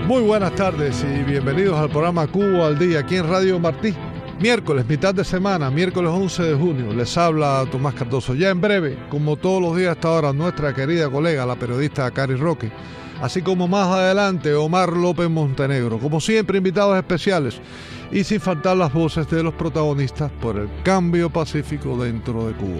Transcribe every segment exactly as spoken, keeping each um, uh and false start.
Muy buenas tardes y bienvenidos al programa Cuba al Día, aquí en Radio Martí. Miércoles, mitad de semana, miércoles once de junio, les habla Tomás Cardoso. Ya en breve, como todos los días hasta ahora, nuestra querida colega, la periodista Cari Roque, así como más adelante Omar López Montenegro. Como siempre, invitados especiales y sin faltar las voces de los protagonistas por el cambio pacífico dentro de Cuba.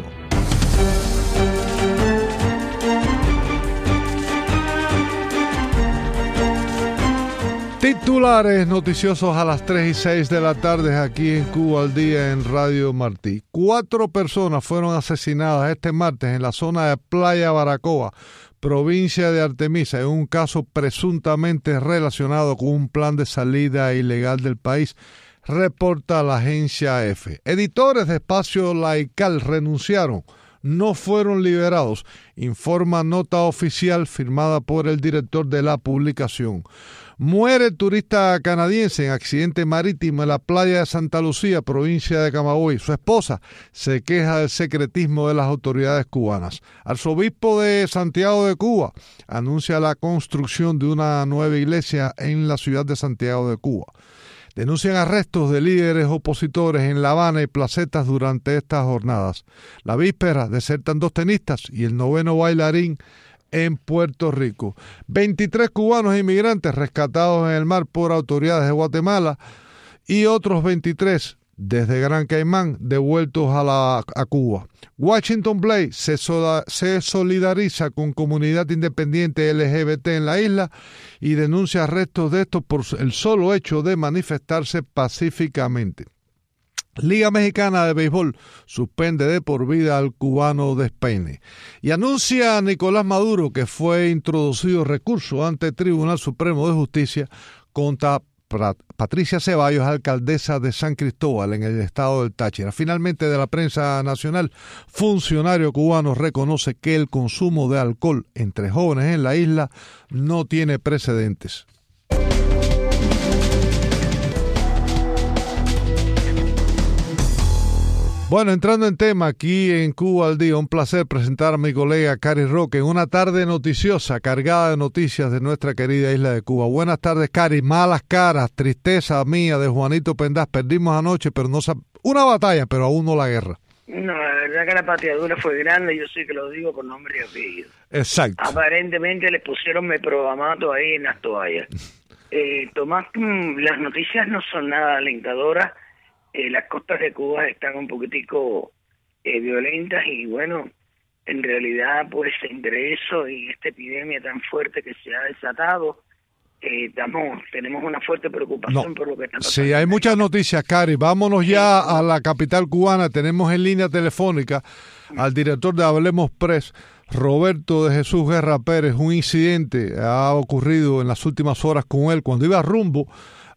Titulares noticiosos a las tres y seis de la tarde aquí en Cuba al Día en Radio Martí. Cuatro personas fueron asesinadas este martes en la zona de Playa Baracoa, provincia de Artemisa, en un caso presuntamente relacionado con un plan de salida ilegal del país, reporta la agencia EFE. Editores de Espacio Laical renunciaron, no fueron liberados, informa nota oficial firmada por el director de la publicación. Muere turista canadiense en accidente marítimo en la playa de Santa Lucía, provincia de Camagüey. Su esposa se queja del secretismo de las autoridades cubanas. Arzobispo de Santiago de Cuba anuncia la construcción de una nueva iglesia en la ciudad de Santiago de Cuba. Denuncian arrestos de líderes opositores en La Habana y placetas durante estas jornadas. La víspera desertan dos tenistas y el noveno bailarín en Puerto Rico. veintitrés cubanos inmigrantes rescatados en el mar por autoridades de Guatemala y otros veintitrés desde Gran Caimán devueltos a, la, a Cuba. Washington Blaze se, soda, se solidariza con comunidad independiente L G B T en la isla y denuncia arrestos de estos por el solo hecho de manifestarse pacíficamente. Liga Mexicana de Béisbol suspende de por vida al cubano Despeine. Y anuncia a Nicolás Maduro que fue introducido recurso ante el Tribunal Supremo de Justicia contra Patricia Ceballos, alcaldesa de San Cristóbal en el estado del Táchira. Finalmente, de la prensa nacional, funcionario cubano reconoce que el consumo de alcohol entre jóvenes en la isla no tiene precedentes. Bueno, entrando en tema aquí en Cuba al Día, un placer presentar a mi colega Cari Roque en una tarde noticiosa, cargada de noticias de nuestra querida isla de Cuba. Buenas tardes, Cari. Malas caras, tristeza mía de Juanito Pendaz. Perdimos anoche, pero no una batalla, pero aún no la guerra. No, la verdad que la pateadura fue grande, yo sí que lo digo con nombre y apellido. Exacto. Aparentemente les pusieron meprobamato ahí en las toallas. eh, Tomás, las noticias no son nada alentadoras. Eh, las costas de Cuba están un poquitico eh, violentas y bueno, en realidad pues entre eso y esta epidemia tan fuerte que se ha desatado, eh, estamos, tenemos una fuerte preocupación no. por lo que está pasando. Sí, hay muchas noticias, Cari. Vámonos sí, ya sí. a la capital cubana. Tenemos en línea telefónica al director de Hablemos Press, Roberto de Jesús Guerra Pérez. Un incidente ha ocurrido en las últimas horas con él cuando iba rumbo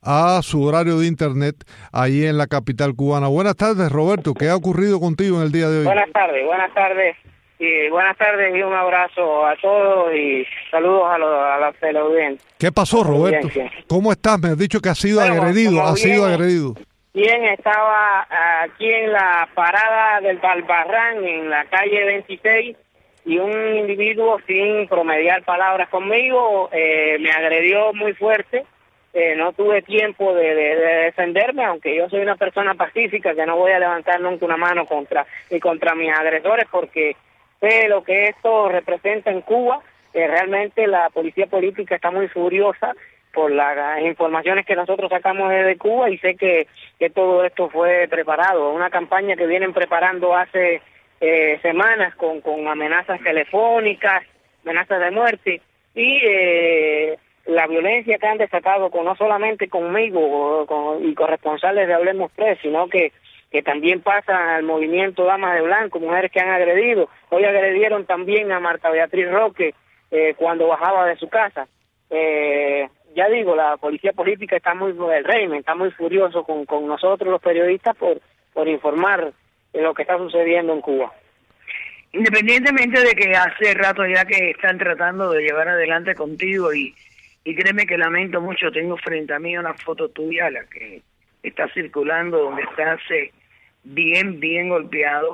a su horario de internet ahí en la capital cubana. Buenas tardes, Roberto. ¿Qué ha ocurrido contigo en el día de hoy? Buenas tardes, buenas tardes. Y buenas tardes y un abrazo a todos y saludos a, los, a la teleaudiencia. ¿Qué pasó, Roberto? ¿Cómo estás? Me has dicho que has sido bueno, agredido, has sido agredido. Bien, estaba aquí en la parada del Balbarrán, en la calle veintiséis, y un individuo sin promediar palabras conmigo eh, me agredió muy fuerte. Eh, no tuve tiempo de, de, de defenderme, aunque yo soy una persona pacífica que no voy a levantar nunca una mano contra ni contra mis agresores porque sé lo que esto representa en Cuba. Eh, realmente la policía política está muy furiosa por las informaciones que nosotros sacamos desde Cuba y sé que, que todo esto fue preparado, una campaña que vienen preparando hace eh, semanas con, con amenazas telefónicas, amenazas de muerte y eh, la violencia que han desatado con no solamente conmigo con, y corresponsales de Hablemos Press, sino que, que también pasa al movimiento Damas de Blanco, mujeres que han agredido. Hoy agredieron también a Marta Beatriz Roque eh, cuando bajaba de su casa. Eh, ya digo, la policía política está muy, el régimen está muy furioso con, con nosotros los periodistas por, por informar de lo que está sucediendo en Cuba. Independientemente de que hace rato ya que están tratando de llevar adelante contigo y Y créeme que lamento mucho, tengo frente a mí una foto tuya, la que está circulando, donde estás eh, bien, bien golpeado.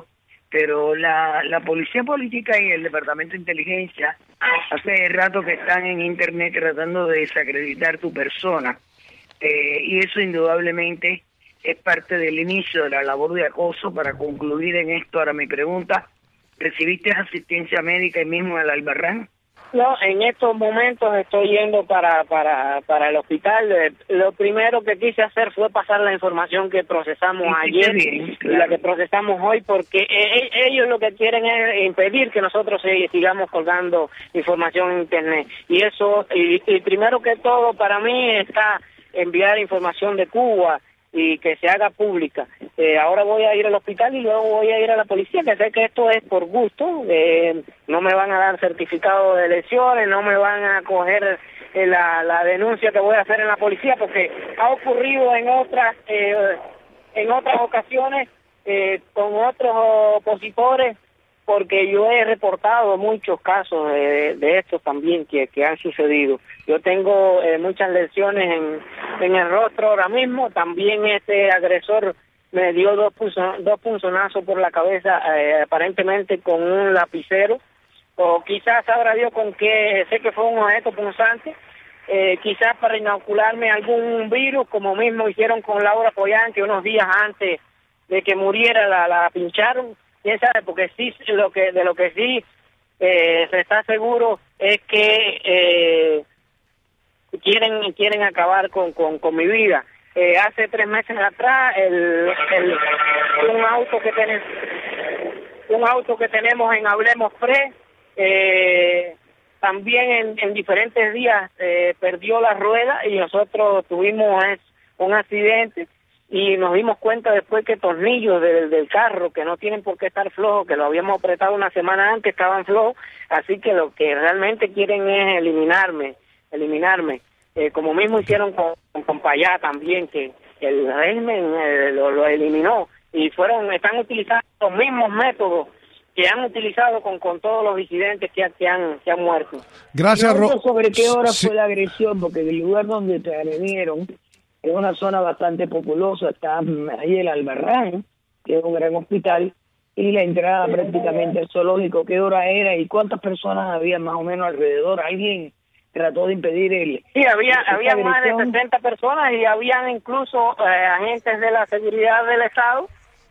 pero la, la Policía Política y el Departamento de Inteligencia hace rato que están en Internet tratando de desacreditar tu persona, eh, y eso indudablemente es parte del inicio de la labor de acoso. Para concluir en esto, ahora mi pregunta, ¿recibiste asistencia médica ahí mismo en el Albarrán? No, en estos momentos estoy yendo para para para el hospital. Eh, lo primero que quise hacer fue pasar la información que procesamos sí, ayer bien, claro. y la que procesamos hoy, porque eh, ellos lo que quieren es impedir que nosotros eh, sigamos colgando información en Internet. Y eso, y, y primero que todo, para mí está enviar información de Cuba y que se haga pública. Eh, ahora voy a ir al hospital y luego voy a ir a la policía, que sé que esto es por gusto. Eh, no me van a dar certificado de lesiones, no me van a coger eh, la, la denuncia que voy a hacer en la policía, porque ha ocurrido en otras eh, en otras ocasiones eh, con otros opositores, porque yo he reportado muchos casos de, de estos también que, que han sucedido. Yo tengo eh, muchas lesiones en, en el rostro ahora mismo. También este agresor me dio dos, punzon, dos punzonazos por la cabeza, eh, aparentemente con un lapicero, o quizás sabrá Dios con qué, sé que fue un objeto punzante, eh, quizás para inocularme algún virus, como mismo hicieron con Laura Pollán, que unos días antes de que muriera la, la pincharon. ¿Quién sabe? Porque sí, lo que de lo que sí eh, se está seguro es que eh, quieren quieren acabar con, con, con mi vida. Eh, hace tres meses atrás, el, el un auto que tenemos un auto que tenemos en Hablemos Pre, eh, también en, en diferentes días eh, perdió la rueda y nosotros tuvimos un accidente. Y nos dimos cuenta después que tornillos del, del carro, que no tienen por qué estar flojos, que lo habíamos apretado una semana antes, estaban flojos, así que lo que realmente quieren es eliminarme, eliminarme, eh, como mismo hicieron con, con Payá también, que el régimen eh, lo, lo eliminó, y fueron, están utilizando los mismos métodos que han utilizado con, con todos los disidentes que, que, han, que han muerto. Gracias, Ro- ¿Sobre qué hora sí. fue la agresión? Porque el lugar donde te agredieron es una zona bastante populosa, está ahí el Albarrán, que es un gran hospital, y la entrada prácticamente al zoológico. ¿Qué hora era y cuántas personas había más o menos alrededor? ¿Alguien trató de impedir el...? Sí, había había más de sesenta personas y habían incluso eh, agentes de la seguridad del Estado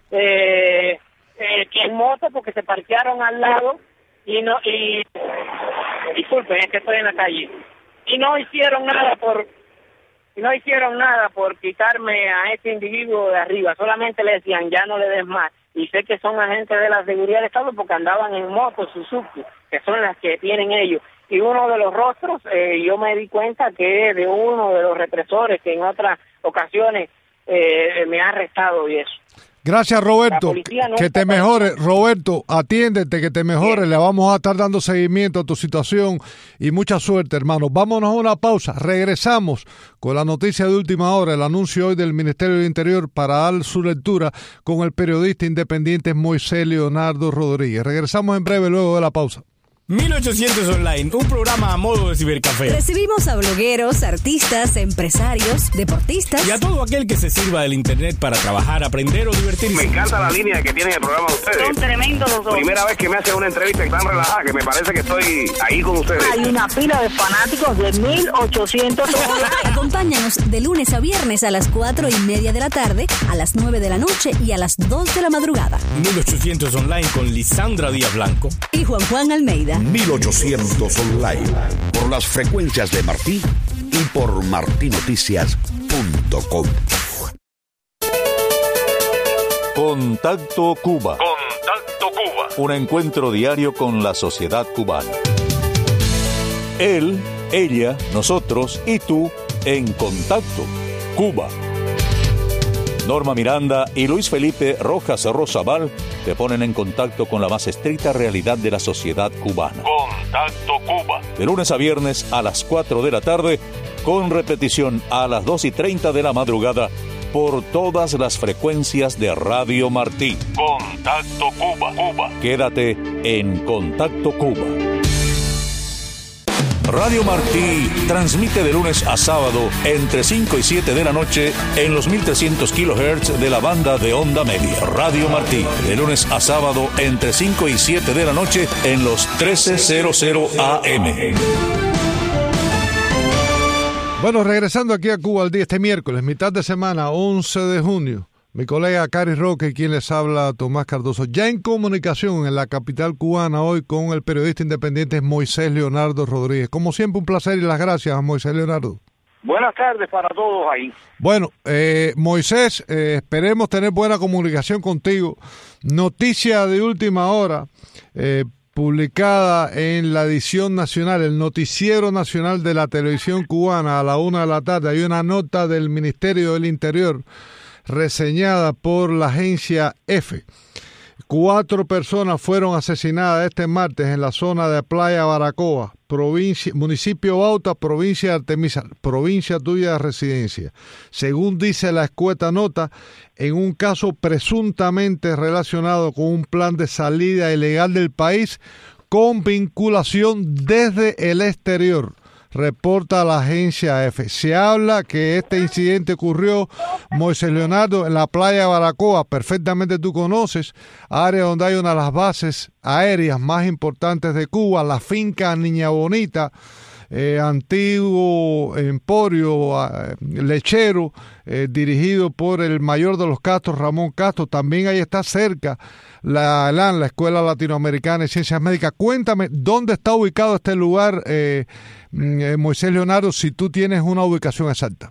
eh, eh, que en moto, porque se parquearon al lado y no... y disculpen, es que estoy en la calle. Y no hicieron nada por... Y no hicieron nada por quitarme a ese individuo de arriba, solamente le decían, ya no le des más. Y sé que son agentes de la seguridad del Estado porque andaban en motos Suzuki, que son las que tienen ellos. Y uno de los rostros, eh, yo me di cuenta que es de uno de los represores que en otras ocasiones eh, me ha arrestado y eso. Gracias, Roberto. No que te mejore. Roberto, atiéndete, que te mejore. Bien. Le vamos a estar dando seguimiento a tu situación y mucha suerte, hermano. Vámonos a una pausa. Regresamos con la noticia de última hora, el anuncio hoy del Ministerio del Interior para dar su lectura con el periodista independiente Moisés Leonardo Rodríguez. Regresamos en breve luego de la pausa. mil ochocientos Online, un programa a modo de cibercafé. Recibimos a blogueros, artistas, empresarios, deportistas y a todo aquel que se sirva del internet para trabajar, aprender o divertirse. Me encanta la línea que tienen el programa de ustedes. Son tremendos los dos. Primera vez que me hacen una entrevista tan relajada que me parece que estoy ahí con ustedes. Hay una pila de fanáticos de mil ochocientos Online. Acompáñanos de lunes a viernes a las cuatro y media de la tarde, a las nueve de la noche y a las dos de la madrugada. mil ochocientos Online con Lisandra Díaz Blanco y Juan Juan Almeida. mil ochocientos Online, por las frecuencias de Martí y por martí noticias punto com. Contacto Cuba. Contacto Cuba. Un encuentro diario con la sociedad cubana. Él, ella, nosotros y tú en Contacto Cuba. Norma Miranda y Luis Felipe Rojas Rosabal te ponen en contacto con la más estricta realidad de la sociedad cubana. Contacto Cuba. De lunes a viernes a las cuatro de la tarde, con repetición a las dos y treinta de la madrugada por todas las frecuencias de Radio Martí. Contacto Cuba. Cuba. Quédate en Contacto Cuba. Radio Martí transmite de lunes a sábado entre cinco y siete de la noche en los mil trescientos kilohertz de la banda de onda media. Radio Martí, de lunes a sábado entre cinco y siete de la noche en los trece cien A M. Bueno, regresando aquí a Cuba al día este miércoles, mitad de semana, once de junio. Mi colega Cari Roque, quien les habla, Tomás Cardoso, ya en comunicación en la capital cubana hoy con el periodista independiente Moisés Leonardo Rodríguez. Como siempre, un placer y las gracias a Moisés Leonardo. Buenas tardes para todos ahí. Bueno, eh, Moisés, eh, esperemos tener buena comunicación contigo. Noticia de última hora, eh, publicada en la edición nacional, el noticiero nacional de la televisión cubana a la una de la tarde. Hay una nota del Ministerio del Interior reseñada por la agencia EFE. Cuatro personas fueron asesinadas este martes en la zona de Playa Baracoa, provincia, municipio Bauta, provincia de Artemisa, provincia tuya de residencia. Según dice la escueta nota, en un caso presuntamente relacionado con un plan de salida ilegal del país con vinculación desde el exterior. Reporta la agencia EFE. Se habla que este incidente ocurrió, Moisés Leonardo, en la playa Baracoa, perfectamente tú conoces, área donde hay una de las bases aéreas más importantes de Cuba, la finca Niña Bonita, eh, antiguo emporio eh, lechero, eh, dirigido por el mayor de los Castros, Ramón Castro. También ahí está cerca la ELAN, la Escuela Latinoamericana de Ciencias Médicas. Cuéntame, ¿dónde está ubicado este lugar, eh, eh, Moisés Leonardo, si tú tienes una ubicación exacta?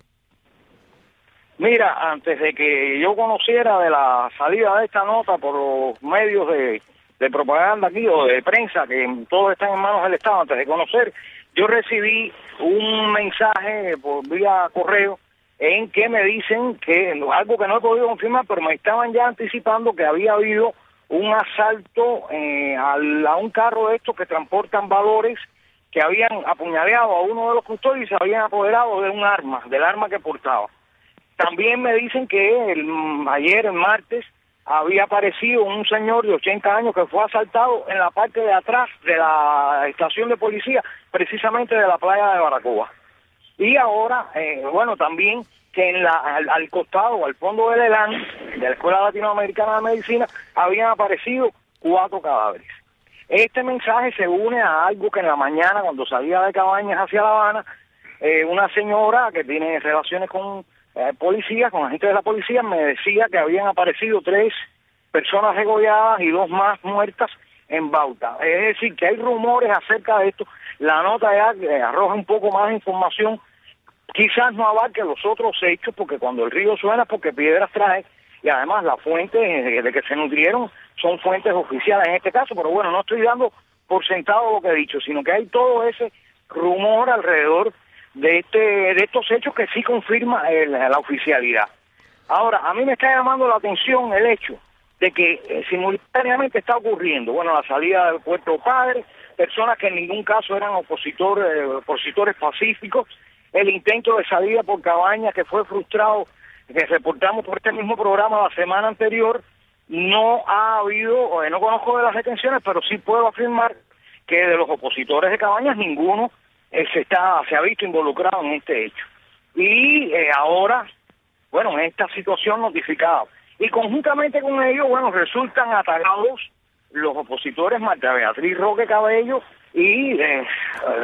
Mira, antes de que yo conociera de la salida de esta nota por los medios de, de propaganda aquí o de prensa, que todos están en manos del Estado, antes de conocer, yo recibí un mensaje por vía correo en que me dicen que, algo que no he podido confirmar, pero me estaban ya anticipando que había habido un asalto eh, a, a un carro de estos que transportan valores, que habían apuñaleado a uno de los custodios y se habían apoderado de un arma, del arma que portaba. También me dicen que el, ayer, el martes, había aparecido un señor de ochenta años que fue asaltado en la parte de atrás de la estación de policía, precisamente de la playa de Baracoa. Y ahora, eh, bueno, también que en la, al, al costado, al fondo del ELAN, de la Escuela Latinoamericana de Medicina, habían aparecido cuatro cadáveres. Este mensaje se une a algo que en la mañana, cuando salía de Cabañas hacia La Habana, eh, una señora que tiene relaciones con eh, policías, con agentes de la policía, me decía que habían aparecido tres personas degolladas y dos más muertas en Bauta. Es decir, que hay rumores acerca de esto. La nota ya eh, arroja un poco más de información. Quizás no abarque los otros hechos, porque cuando el río suena, porque piedras trae, y además las fuentes de que se nutrieron son fuentes oficiales en este caso, pero bueno, no estoy dando por sentado lo que he dicho, sino que hay todo ese rumor alrededor de este de estos hechos que sí confirma el, la oficialidad. Ahora, a mí me está llamando la atención el hecho de que eh, simultáneamente está ocurriendo, bueno, la salida del Puerto Padre, personas que en ningún caso eran opositores, eh, opositores pacíficos, el intento de salida por Cabañas que fue frustrado, que reportamos por este mismo programa la semana anterior. No ha habido, eh, no conozco de las detenciones, pero sí puedo afirmar que de los opositores de Cabañas ninguno eh, se está se ha visto involucrado en este hecho. Y eh, ahora, bueno, en esta situación notificada. Y conjuntamente con ellos, bueno, resultan atacados los opositores Marta Beatriz Roque Cabello y eh, eh,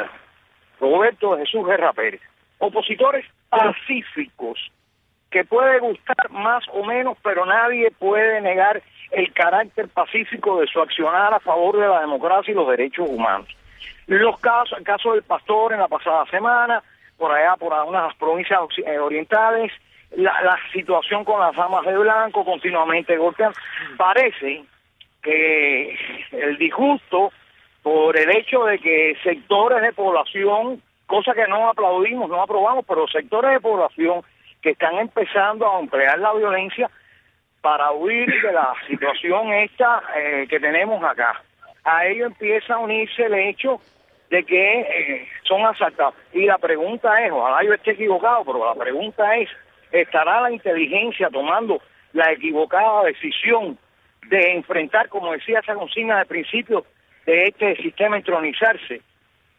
Roberto Jesús Guerra Pérez. Opositores pacíficos, que puede gustar más o menos, pero nadie puede negar el carácter pacífico de su accionar a favor de la democracia y los derechos humanos. Los casos, el caso del pastor en la pasada semana, por allá, por algunas provincias orientales, la, la situación con las damas de blanco continuamente golpean. Parece que el disgusto por el hecho de que sectores de población, cosa que no aplaudimos, no aprobamos, pero sectores de población que están empezando a emplear la violencia para huir de la situación esta eh, que tenemos acá. A ello empieza a unirse el hecho de que eh, son asaltados. Y la pregunta es, ojalá yo esté equivocado, pero la pregunta es, ¿estará la inteligencia tomando la equivocada decisión de enfrentar, como decía esa consigna de principio de este sistema, entronizarse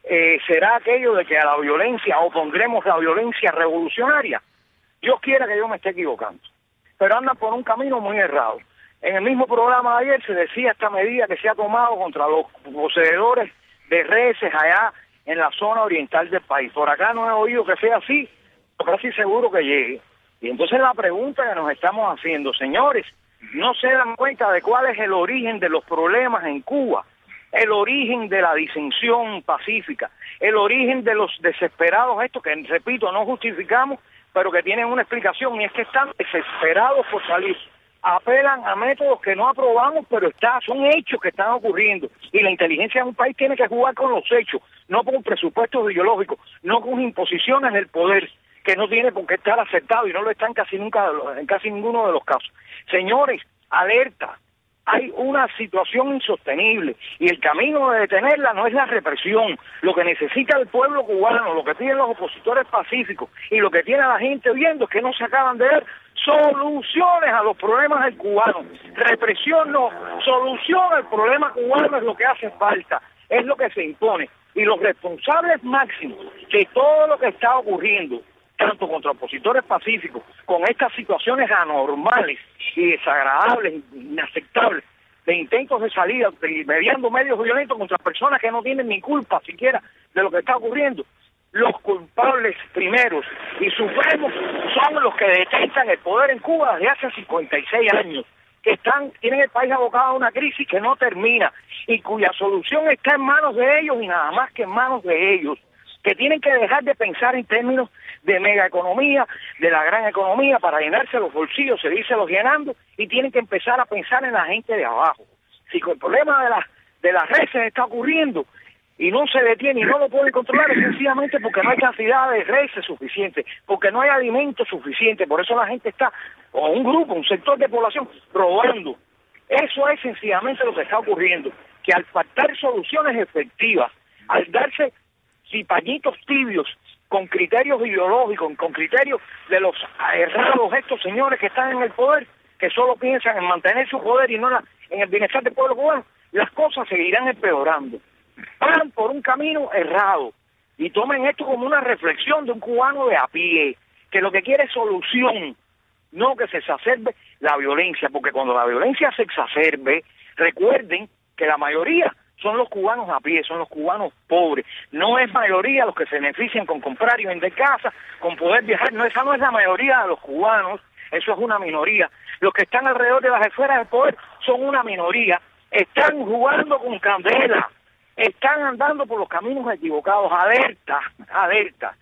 eh, será aquello de que a la violencia opondremos la violencia revolucionaria. Dios quiera que yo me esté equivocando, pero andan por un camino muy errado. En el mismo programa de ayer se decía esta medida que se ha tomado contra los poseedores de reses allá en la zona oriental del país. Por acá no he oído que sea así, pero casi seguro que llegue. Y entonces la pregunta que nos estamos haciendo, señores, no se dan cuenta de cuál es el origen de los problemas en Cuba, el origen de la disensión pacífica, el origen de los desesperados estos que, repito, no justificamos, pero que tienen una explicación, y es que están desesperados por salir. Apelan a métodos que no aprobamos, pero está, son hechos que están ocurriendo. Y la inteligencia de un país tiene que jugar con los hechos, no con presupuestos ideológicos, no con imposiciones del poder, que no tiene por qué estar aceptado y no lo están casi nunca, en casi ninguno de los casos. Señores, alerta, hay una situación insostenible y el camino de detenerla no es la represión. Lo que necesita el pueblo cubano, lo que piden los opositores pacíficos y lo que tiene la gente viendo es que no se acaban de ver soluciones a los problemas del cubano. Represión no, solución al problema cubano es lo que hace falta, es lo que se impone. Y los responsables máximos de todo lo que está ocurriendo, tanto contra opositores pacíficos, con estas situaciones anormales y desagradables, inaceptables, de intentos de salida, de, mediando medios violentos contra personas que no tienen ni culpa siquiera de lo que está ocurriendo. Los culpables primeros y supremos son los que detentan el poder en Cuba desde hace cincuenta y seis años, que están tienen el país abocado a una crisis que no termina y cuya solución está en manos de ellos y nada más que en manos de ellos, que tienen que dejar de pensar en términos de megaeconomía, de la gran economía para llenarse los bolsillos, seguírselos llenando, y tienen que empezar a pensar en la gente de abajo. Si el problema de las de las reses está ocurriendo y no se detiene y no lo pueden controlar, es sencillamente porque no hay cantidad de reses suficiente, porque no hay alimento suficiente, por eso la gente está, o un grupo, un sector de población, robando. Eso es sencillamente lo que está ocurriendo, que al faltar soluciones efectivas, al darse pañitos tibios, con criterios ideológicos, con criterios de los errados estos señores que están en el poder, que solo piensan en mantener su poder y no en, la, en el bienestar del pueblo cubano, las cosas seguirán empeorando. Van por un camino errado y tomen esto como una reflexión de un cubano de a pie, que lo que quiere es solución, no que se exacerbe la violencia, porque cuando la violencia se exacerbe, recuerden que la mayoría son los cubanos a pie, son los cubanos pobres. No es mayoría los que se benefician con comprar y vender casas, con poder viajar. No, esa no es la mayoría de los cubanos, eso es una minoría. Los que están alrededor de las esferas del poder son una minoría. Están jugando con candela, están andando por los caminos equivocados. Alerta, alerta.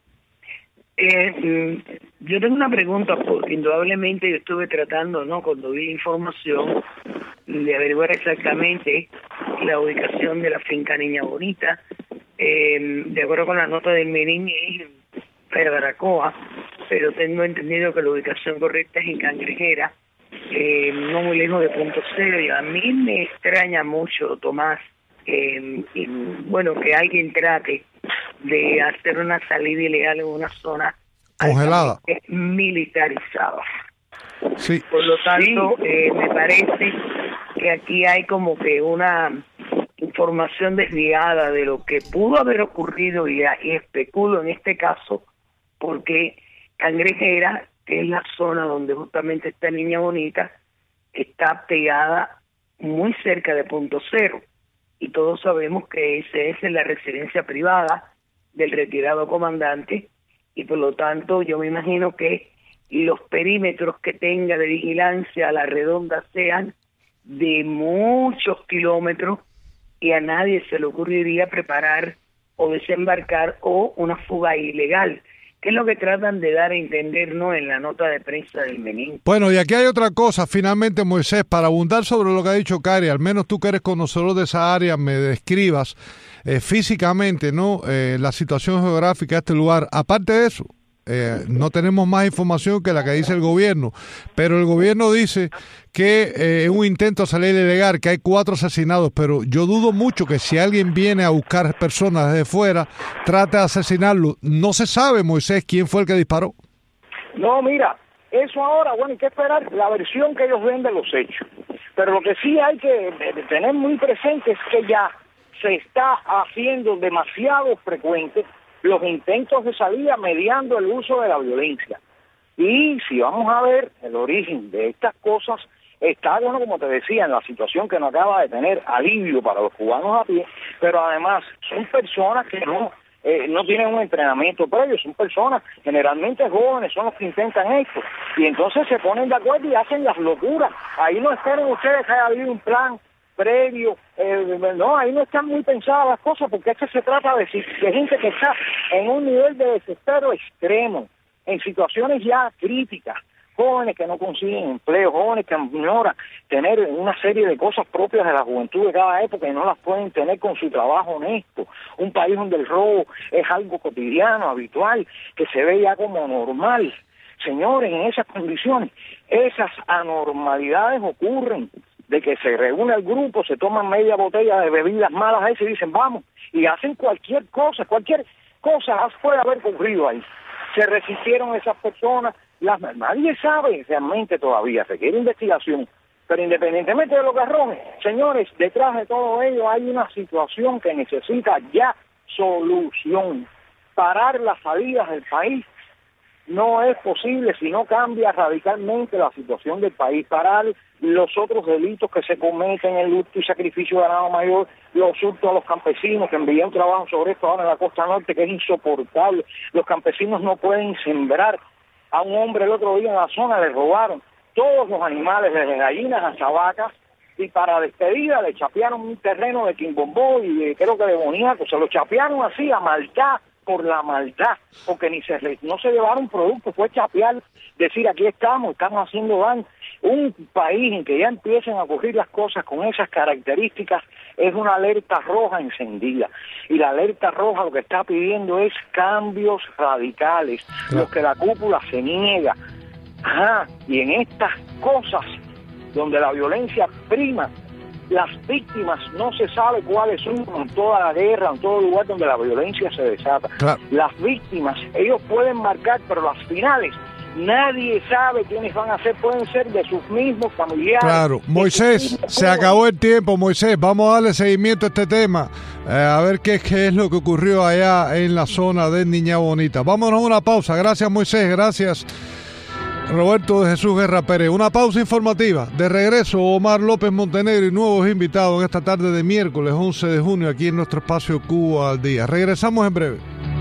Eh, yo tengo una pregunta, porque indudablemente yo estuve tratando, ¿no?, cuando vi información, de averiguar exactamente la ubicación de la finca Niña Bonita. Eh, de acuerdo con la nota del Menín, es en Playa Baracoa, pero tengo entendido que la ubicación correcta es en Cangrejera, eh, no muy lejos de Punto Cero. Y a mí me extraña mucho, Tomás, eh, y, bueno, que alguien trate de hacer una salida ilegal en una zona congelada, militarizada. Sí. Por lo tanto, eh, me parece que aquí hay como que una información desviada de lo que pudo haber ocurrido, y, y especulo en este caso, porque Cangrejera, que es la zona donde justamente está Niña Bonita, está pegada muy cerca de Punto Cero, y todos sabemos que esa es la residencia privada del retirado comandante, y por lo tanto yo me imagino que los perímetros que tenga de vigilancia a la redonda sean de muchos kilómetros, y a nadie se le ocurriría preparar o desembarcar o una fuga ilegal, que es lo que tratan de dar a entender, ¿no?, en la nota de prensa del Menín. Bueno, y aquí hay otra cosa, finalmente, Moisés, para abundar sobre lo que ha dicho Cari, al menos tú que eres conocedor de esa área, me describas eh, físicamente, ¿no?, eh, la situación geográfica de este lugar. Aparte de eso, Eh, no tenemos más información que la que dice el gobierno, pero el gobierno dice que eh, es un intento de salir ilegal, que hay cuatro asesinados, pero yo dudo mucho que si alguien viene a buscar personas desde fuera, trate de asesinarlo. No se sabe, Moisés, quién fue el que disparó. No, mira, eso ahora, bueno, hay que esperar la versión que ellos ven de los hechos, pero lo que sí hay que tener muy presente es que ya se está haciendo demasiado frecuente los intentos de salida mediando el uso de la violencia. Y si vamos a ver el origen de estas cosas, está, bueno, como te decía, en la situación que no acaba de tener alivio para los cubanos a pie, pero además son personas que no eh, no tienen un entrenamiento previo, son personas generalmente jóvenes, son los que intentan esto, y entonces se ponen de acuerdo y hacen las locuras. Ahí no esperen ustedes que haya habido un plan previo, eh, no, ahí no están muy pensadas las cosas, porque es que se trata de, de gente que está en un nivel de desespero extremo, en situaciones ya críticas, jóvenes que no consiguen empleo, jóvenes que ignoran tener una serie de cosas propias de la juventud de cada época y no las pueden tener con su trabajo honesto. Un país donde el robo es algo cotidiano, habitual, que se ve ya como normal. Señores, en esas condiciones, esas anormalidades ocurren, de que se reúne el grupo, se toman media botella de bebidas malas a ese y dicen vamos, y hacen cualquier cosa, cualquier cosa puede haber ocurrido ahí. Se resistieron esas personas, las, nadie sabe realmente todavía, requiere investigación, pero independientemente de lo que arroje, señores, detrás de todo ello hay una situación que necesita ya solución. Parar las salidas del país no es posible si no cambia radicalmente la situación del país. Parar los otros delitos que se cometen, el hurto y sacrificio de ganado mayor, los hurtos a los campesinos, que envían trabajo sobre esto ahora en la costa norte, que es insoportable. Los campesinos no pueden sembrar. A un hombre el otro día en la zona le robaron todos los animales, desde gallinas hasta vacas, y para despedida le chapearon un terreno de Quimbombó y de, creo que de Boniaco, se lo chapearon así a maldad, por la maldad, porque ni se no se llevaron productos, fue chapear, decir aquí estamos, estamos haciendo daño. Un país en que ya empiecen a ocurrir las cosas con esas características es una alerta roja encendida, y la alerta roja lo que está pidiendo es cambios radicales, claro, los que la cúpula se niega. Ajá, y en estas cosas donde la violencia prima, las víctimas no se sabe cuáles son en toda la guerra, en todo lugar donde la violencia se desata. Claro. Las víctimas, ellos pueden marcar, pero las finales, nadie sabe quiénes van a ser, pueden ser de sus mismos familiares. Claro, Moisés, se acabó el tiempo, Moisés, vamos a darle seguimiento a este tema, eh, a ver qué, qué es lo que ocurrió allá en la zona de Niña Bonita. Vámonos a una pausa, gracias Moisés, gracias Roberto de Jesús Guerra Pérez. Una pausa informativa. De regreso, Omar López Montenegro y nuevos invitados en esta tarde de miércoles once de junio aquí en nuestro espacio Cuba al Día. Regresamos en breve.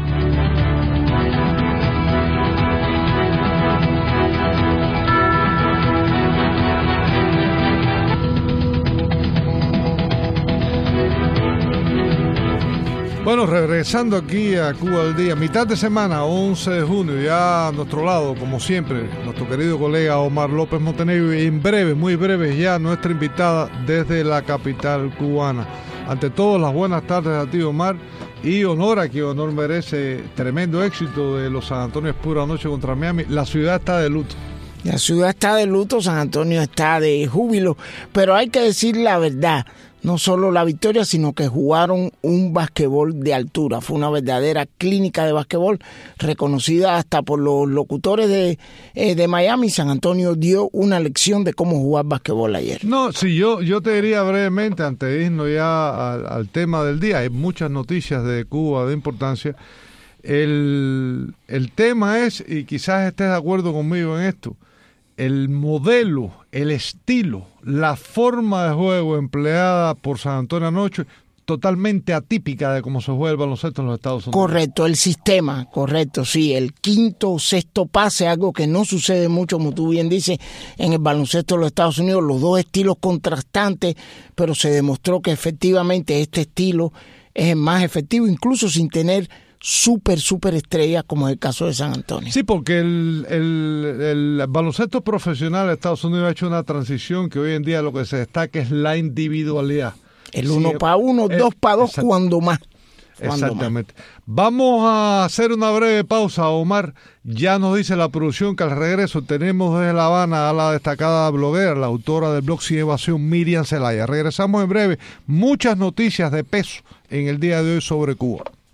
Bueno, regresando aquí a Cuba al Día, mitad de semana, once de junio, ya a nuestro lado, como siempre, nuestro querido colega Omar López Montenegro, y en breve, muy breve ya, nuestra invitada desde la capital cubana. Ante todo, las buenas tardes a ti, Omar, y honor a que honor merece, tremendo éxito de los San Antonio Spurs anoche contra Miami. La ciudad está de luto. La ciudad está de luto, San Antonio está de júbilo, pero hay que decir la verdad. No solo la victoria, sino que jugaron un basquetbol de altura. Fue una verdadera clínica de basquetbol, reconocida hasta por los locutores de, eh, de Miami. San Antonio dio una lección de cómo jugar basquetbol ayer. No, sí, yo, yo te diría brevemente, antes de irnos ya al, al tema del día, hay muchas noticias de Cuba de importancia. El, el tema es, y quizás estés de acuerdo conmigo en esto, el modelo, el estilo, la forma de juego empleada por San Antonio anoche, totalmente atípica de cómo se juega el baloncesto en los Estados Unidos. Correcto, el sistema, correcto, sí, el quinto o sexto pase, algo que no sucede mucho, como tú bien dices, en el baloncesto de los Estados Unidos, los dos estilos contrastantes, pero se demostró que efectivamente este estilo es el más efectivo, incluso sin tener súper, súper estrellas, como es el caso de San Antonio. Sí, porque el, el, el baloncesto profesional de Estados Unidos ha hecho una transición que hoy en día lo que se destaca es la individualidad. El uno sí, para uno, eh, dos para dos, cuando más. Cuando exactamente. Más. Vamos a hacer una breve pausa, Omar. Ya nos dice la producción que al regreso tenemos desde La Habana a la destacada bloguera, la autora del blog Sin Evasión, Miriam Zelaya. Regresamos en breve. Muchas noticias de peso en el día de hoy sobre Cuba.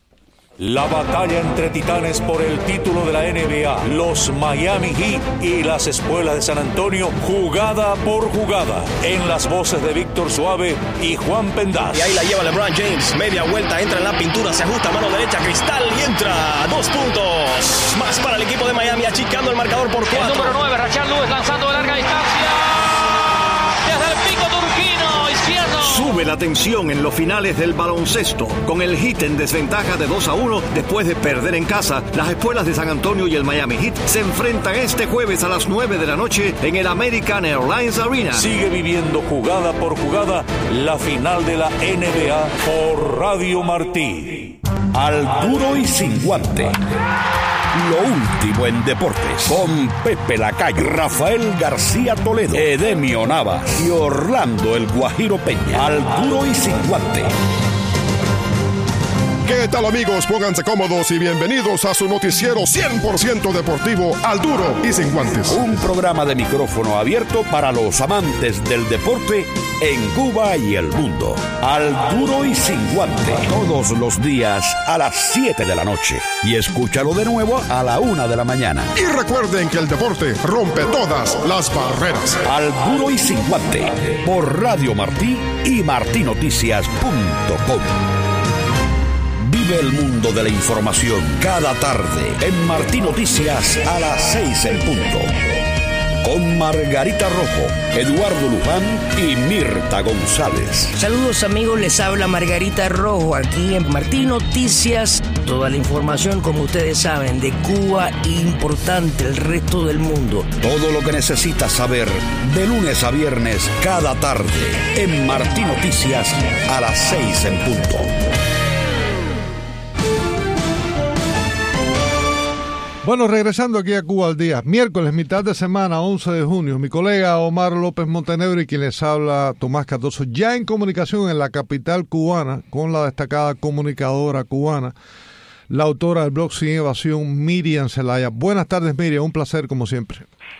La batalla entre titanes por el título de la N B A, los Miami Heat y las Espuelas de San Antonio, jugada por jugada, en las voces de Víctor Suave y Juan Pendaz. Y ahí la lleva LeBron James, media vuelta, entra en la pintura, se ajusta a mano derecha, Cristal y entra, dos puntos, más para el equipo de Miami, achicando el marcador por cuatro. El número nueve, Rashard Lewis lanzando de larga distancia, desde el pico turquino, izquierdo. Sube la tensión en los finales del baloncesto, con el Heat en desventaja de dos a uno después de perder en casa. Las Espuelas de San Antonio y el Miami Heat se enfrentan este jueves a las nueve de la noche en el American Airlines Arena. Sigue viviendo jugada por jugada la final de la N B A por Radio Martí. Al duro y sin guante. Lo último en deportes, con Pepe Lacayo, Rafael García Toledo, Edemio Navas y Orlando el Guajiro Peña. Al duro y sin guante. ¿Qué tal, amigos? Pónganse cómodos y bienvenidos a su noticiero cien por ciento deportivo, Al duro y sin guantes. Un programa de micrófono abierto para los amantes del deporte en Cuba y el mundo. Al duro y sin guante. Todos los días a las siete de la noche. Y escúchalo de nuevo a la una de la mañana. Y recuerden que el deporte rompe todas las barreras. Al duro y sin guante. Por Radio Martí y martí noticias punto com. Vive el mundo de la información cada tarde en Martí Noticias a las seis en punto. Con Margarita Rojo, Eduardo Luján y Mirta González. Saludos, amigos, les habla Margarita Rojo aquí en Martí Noticias. Toda la información, como ustedes saben, de Cuba importante el resto del mundo. Todo lo que necesitas saber de lunes a viernes cada tarde en Martí Noticias a las seis en punto. Bueno, regresando aquí a Cuba al día, miércoles, mitad de semana, once de junio, mi colega Omar López Montenegro y quien les habla, Tomás Cardoso, ya en comunicación en la capital cubana con la destacada comunicadora cubana, la autora del blog Sin Evasión, Miriam Zelaya. Buenas tardes, Miriam, un placer como siempre.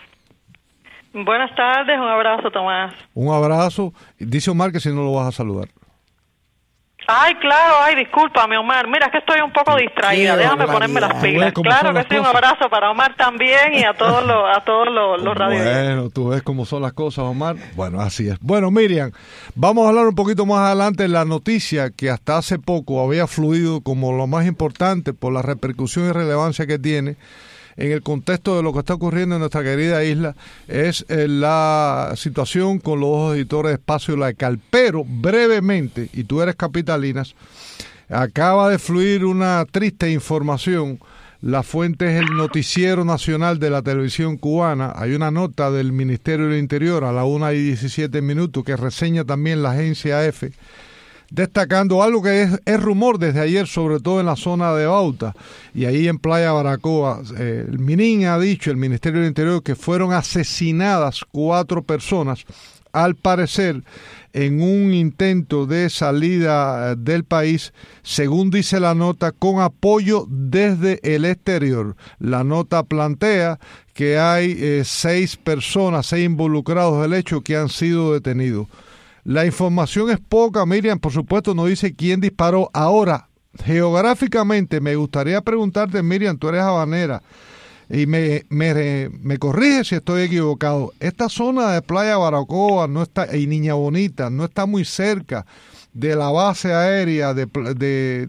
Buenas tardes, un abrazo, Tomás. Un abrazo. Dice Omar que si no lo vas a saludar. Ay, claro, ay, discúlpame, Omar. Mira, es que estoy un poco distraída. Déjame ponerme las pilas. Claro que sí, un abrazo para Omar también y a todos los a todos los, los radios. Bueno, tú ves cómo son las cosas, Omar. Bueno, así es. Bueno, Miriam, vamos a hablar un poquito más adelante de la noticia que hasta hace poco había fluido como lo más importante por la repercusión y relevancia que tiene en el contexto de lo que está ocurriendo en nuestra querida isla, es eh, la situación con los dos editores de Espacio Laical. Pero brevemente, y tú eres capitalinas, acaba de fluir una triste información. La fuente es el Noticiero Nacional de la Televisión Cubana. Hay una nota del Ministerio del Interior a la una y diecisiete minutos que reseña también la agencia A F, destacando algo que es, es rumor desde ayer, sobre todo en la zona de Bauta y ahí en Playa Baracoa. Eh, el MININ ha dicho, el Ministerio del Interior, que fueron asesinadas cuatro personas, al parecer en un intento de salida del país, según dice la nota, con apoyo desde el exterior. La nota plantea que hay eh, seis personas, seis involucrados del hecho que han sido detenidos. La información es poca, Miriam, por supuesto no dice quién disparó. Ahora, geográficamente, me gustaría preguntarte, Miriam, tú eres habanera, y me, me, me corrige si estoy equivocado. Esta zona de Playa Baracoa no está, y Niña Bonita no está muy cerca de la base aérea de, de,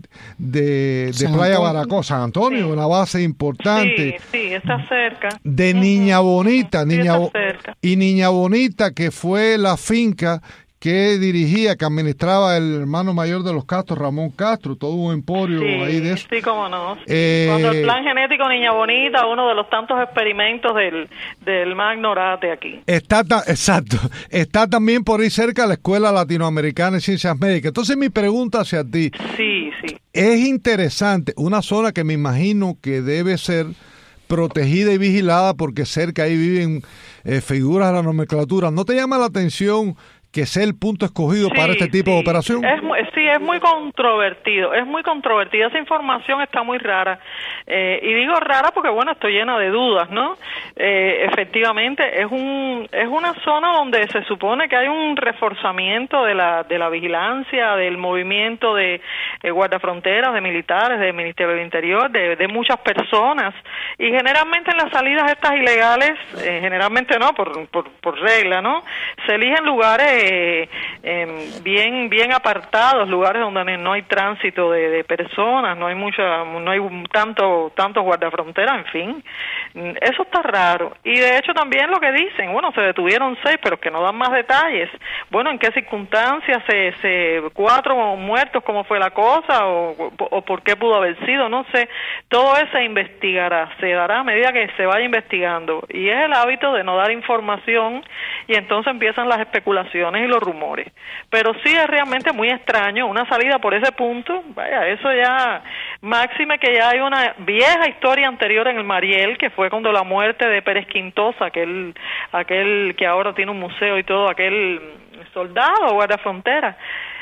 de, de Playa Baracoa, San Antonio, sí. Una base importante. Sí, sí, está cerca. De Niña Bonita, Niña sí, está cerca. Y Niña Bonita, que fue la finca que dirigía, que administraba el hermano mayor de los Castro, Ramón Castro, todo un emporio sí, ahí de eso. Sí, cómo no. Eh, Cuando el plan genético Niña Bonita, uno de los tantos experimentos del, del Magno Orate aquí. Está, ta, exacto, está también por ahí cerca la Escuela Latinoamericana de Ciencias Médicas. Entonces mi pregunta hacia ti, sí, sí. Es interesante, una zona que me imagino que debe ser protegida y vigilada porque cerca ahí viven eh, figuras de la nomenclatura. ¿No te llama la atención que sea el punto escogido sí, para este tipo sí. de operación? Es muy, sí, es muy controvertido, es muy controvertido, esa información está muy rara, eh, y digo rara porque, bueno, estoy llena de dudas, ¿no? Eh, efectivamente, es un es una zona donde se supone que hay un reforzamiento de la de la vigilancia, del movimiento de, de guardafronteras, de militares, del Ministerio del Interior, de, de muchas personas, y generalmente en las salidas estas ilegales, eh, generalmente no, por, por, por regla, ¿no? Se eligen lugares Eh, eh, bien bien apartados, lugares donde no hay tránsito de, de personas, no hay mucha, no hay tanto tantos guardafronteras, en fin, eso está raro. Y de hecho también lo que dicen, bueno, se detuvieron seis, pero que no dan más detalles. Bueno, en qué circunstancias, se, se cuatro muertos, cómo fue la cosa, o, o por qué pudo haber sido, no sé. Todo eso se investigará, se dará a medida que se vaya investigando. Y es el hábito de no dar información, y entonces empiezan las especulaciones y los rumores, pero sí es realmente muy extraño una salida por ese punto. Vaya, eso ya, máxime que ya hay una vieja historia anterior en el Mariel, que fue cuando la muerte de Pérez Quintosa, aquel aquel que ahora tiene un museo y todo, aquel soldado guardafrontera.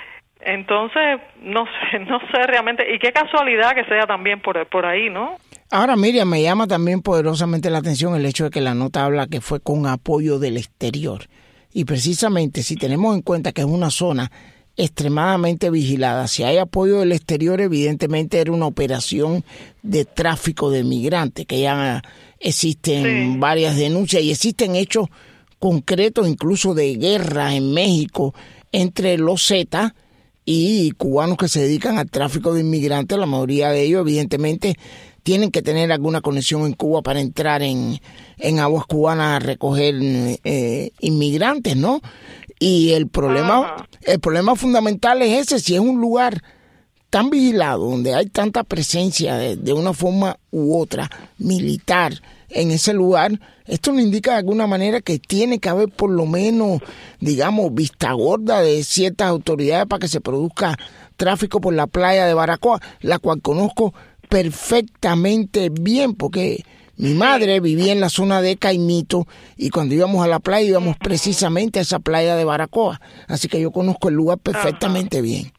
Entonces, no sé, no sé realmente, y qué casualidad que sea también por, por ahí, ¿no? Ahora, Miriam, me llama también poderosamente la atención el hecho de que la nota habla que fue con apoyo del exterior. Y precisamente si tenemos en cuenta que es una zona extremadamente vigilada, si hay apoyo del exterior, evidentemente era una operación de tráfico de migrantes, que ya existen sí. varias denuncias y existen hechos concretos, incluso de guerra en México entre los Zetas y cubanos que se dedican al tráfico de inmigrantes. La mayoría de ellos, evidentemente, tienen que tener alguna conexión en Cuba para entrar en, en aguas cubanas a recoger eh, inmigrantes, ¿no? Y el problema, ah. el problema fundamental es ese: si es un lugar tan vigilado, donde hay tanta presencia de, de una forma u otra militar en ese lugar, esto nos indica de alguna manera que tiene que haber por lo menos, digamos, vista gorda de ciertas autoridades para que se produzca tráfico por la playa de Baracoa, la cual conozco perfectamente bien, porque mi madre vivía en la zona de Caimito y cuando íbamos a la playa íbamos precisamente a esa playa de Baracoa, así que yo conozco el lugar perfectamente Ajá. bien.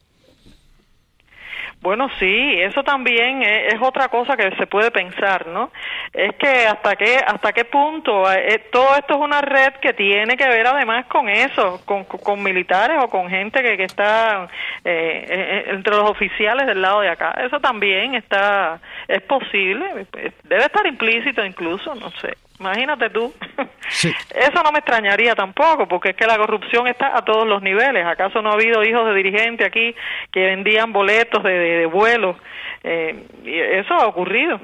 Bueno, sí, eso también es, es otra cosa que se puede pensar, ¿no? Es que hasta qué hasta qué punto eh, todo esto es una red que tiene que ver además con eso, con, con militares o con gente que, que está eh, entre los oficiales del lado de acá. Eso también está es posible, debe estar implícito incluso, no sé. Imagínate tú. Sí. Eso no me extrañaría tampoco, porque es que la corrupción está a todos los niveles. ¿Acaso no ha habido hijos de dirigentes aquí que vendían boletos de, de, de vuelo? Eh, y eso ha ocurrido.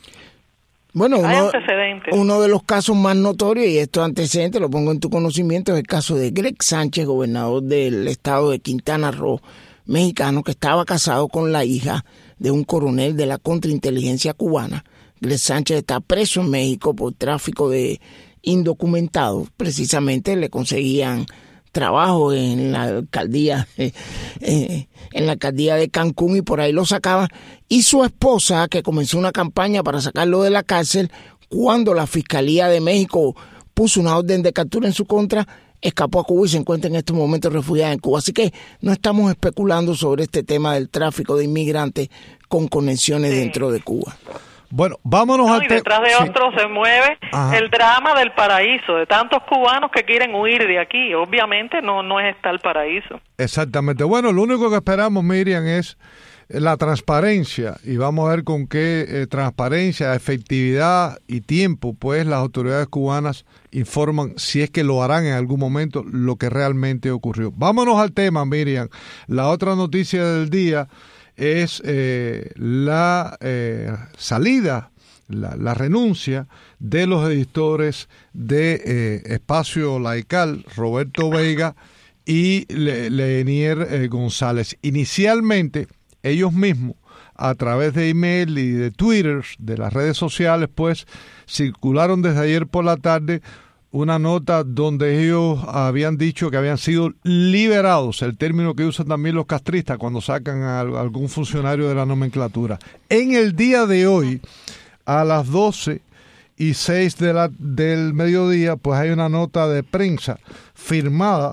Bueno, uno, uno de los casos más notorios, y estos antecedentes lo pongo en tu conocimiento, es el caso de Greg Sánchez, gobernador del estado de Quintana Roo, mexicano, que estaba casado con la hija de un coronel de la contrainteligencia cubana. Greg Sánchez está preso en México por tráfico de indocumentados. Precisamente le conseguían trabajo en la alcaldía eh, eh, en la alcaldía de Cancún y por ahí lo sacaban. Y su esposa, que comenzó una campaña para sacarlo de la cárcel, cuando la Fiscalía de México puso una orden de captura en su contra, escapó a Cuba y se encuentra en estos momentos refugiada en Cuba. Así que no estamos especulando sobre este tema del tráfico de inmigrantes con conexiones sí. dentro de Cuba. Bueno, vámonos no, al tema. Y detrás de sí. otro se mueve Ajá. el drama del paraíso, de tantos cubanos que quieren huir de aquí. Obviamente no, no es tal paraíso. Exactamente. Bueno, lo único que esperamos, Miriam, es la transparencia, y vamos a ver con qué eh, transparencia, efectividad y tiempo, pues las autoridades cubanas informan, si es que lo harán en algún momento, lo que realmente ocurrió. Vámonos al tema, Miriam. La otra noticia del día es eh, la eh, salida, la, la renuncia de los editores de eh, Espacio Laical, Roberto Veiga y Le, Lenier eh, González. Inicialmente, ellos mismos, a través de email y de Twitter, de las redes sociales, pues circularon desde ayer por la tarde una nota donde ellos habían dicho que habían sido liberados, el término que usan también los castristas cuando sacan a algún funcionario de la nomenclatura. En el día de hoy, a las doce y seis de la, del mediodía, pues hay una nota de prensa firmada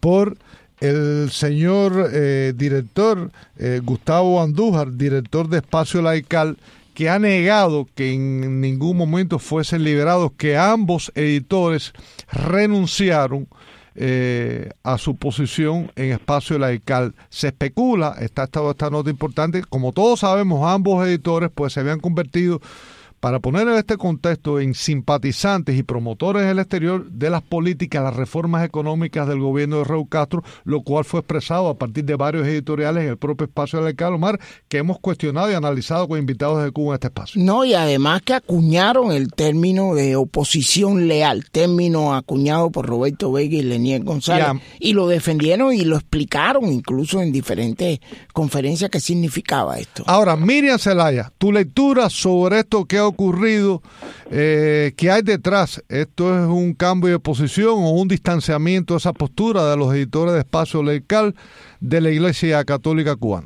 por el señor eh, director eh, Gustavo Andújar, director de Espacio Laical, que ha negado que en ningún momento fuesen liberados, que ambos editores renunciaron eh, a su posición en Espacio Laical. Se especula, está esta, esta nota importante, como todos sabemos, ambos editores pues se habían convertido, para poner en este contexto, en simpatizantes y promotores en el exterior de las políticas, las reformas económicas del gobierno de Raúl Castro, lo cual fue expresado a partir de varios editoriales en el propio Espacio Laical, Omar, que hemos cuestionado y analizado con invitados de Cuba en este espacio. No, y además que acuñaron el término de oposición leal, término acuñado por Roberto Vega y Lenier González, ya. Y lo defendieron y lo explicaron incluso en diferentes conferencias qué significaba esto. Ahora, Miriam Zelaya, tu lectura sobre esto que ha ocurrido, eh, ¿qué hay detrás? ¿Esto es un cambio de posición o un distanciamiento de esa postura de los editores de Espacio Laical de la Iglesia Católica Cubana?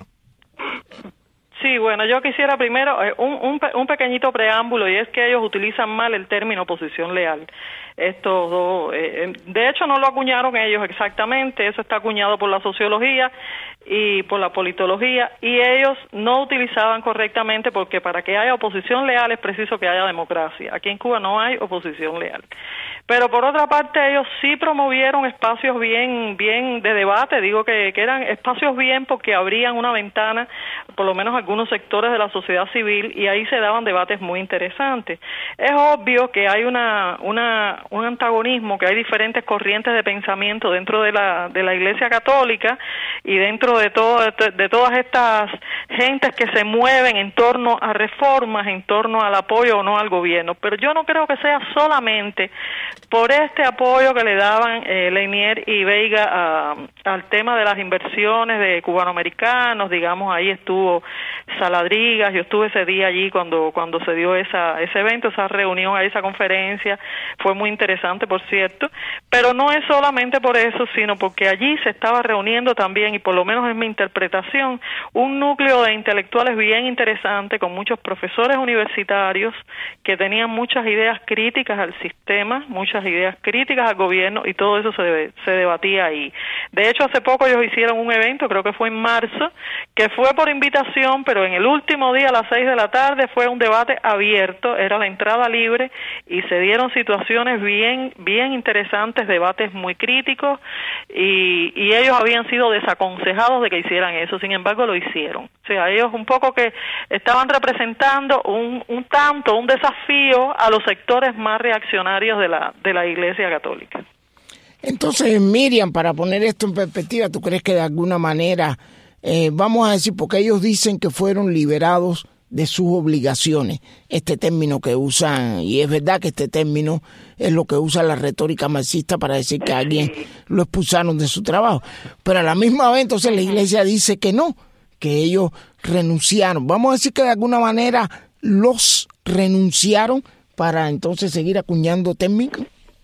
Sí, bueno, yo quisiera primero eh, un, un, un pequeñito preámbulo, y es que ellos utilizan mal el término oposición leal. Estos dos, eh, de hecho no lo acuñaron ellos exactamente, eso está acuñado por la sociología y por la politología, y ellos no utilizaban correctamente, porque para que haya oposición leal es preciso que haya democracia. Aquí en Cuba no hay oposición leal. Pero por otra parte ellos sí promovieron espacios bien bien de debate, digo que, que eran espacios bien porque abrían una ventana, por lo menos algunos sectores de la sociedad civil, y ahí se daban debates muy interesantes. Es obvio que hay una una un antagonismo, que hay diferentes corrientes de pensamiento dentro de la de la Iglesia Católica y dentro de todo de, de todas estas gentes que se mueven en torno a reformas, en torno al apoyo o no al gobierno. Pero yo no creo que sea solamente por este apoyo que le daban eh, Lenier y Veiga a, al tema de las inversiones de cubanoamericanos, digamos, ahí estuvo Saladrigas, yo estuve ese día allí cuando cuando se dio esa ese evento, esa reunión, esa conferencia, fue muy interesante, por cierto, pero no es solamente por eso, sino porque allí se estaba reuniendo también, y por lo menos en mi interpretación, un núcleo de intelectuales bien interesante, con muchos profesores universitarios que tenían muchas ideas críticas al sistema, muchas ideas críticas al gobierno, y todo eso se, debe, se debatía ahí. De hecho, hace poco ellos hicieron un evento, creo que fue en marzo, que fue por invitación, pero en el último día a las seis de la tarde fue un debate abierto, era la entrada libre, y se dieron situaciones bien bien interesantes, debates muy críticos, y, y ellos habían sido desaconsejados de que hicieran eso, sin embargo lo hicieron. O sea, ellos un poco que estaban representando un, un tanto, un desafío a los sectores más reaccionarios de la, de la Iglesia Católica. Entonces, Miriam, para poner esto en perspectiva, ¿tú crees que de alguna manera, eh, vamos a decir, porque ellos dicen que fueron liberados de sus obligaciones, este término que usan, y es verdad que este término es lo que usa la retórica marxista para decir que a alguien lo expulsaron de su trabajo, pero a la misma vez entonces la Iglesia dice que no, que ellos renunciaron, vamos a decir que de alguna manera los renunciaron para entonces seguir acuñando términos.